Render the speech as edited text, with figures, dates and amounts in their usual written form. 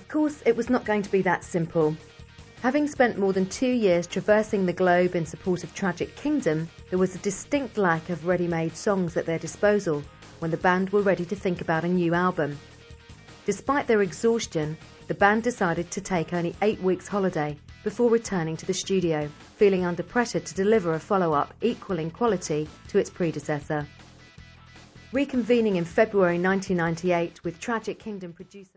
Of course, it was not going to be that simple. Having spent more than 2 years traversing the globe in support of Tragic Kingdom, there was a distinct lack of ready-made songs at their disposal when the band were ready to think about a new album. Despite their exhaustion, the band decided to take only 8 weeks holiday before returning to the studio, feeling under pressure to deliver a follow-up equal in quality to its predecessor. Reconvening in February 1998 with Tragic Kingdom producer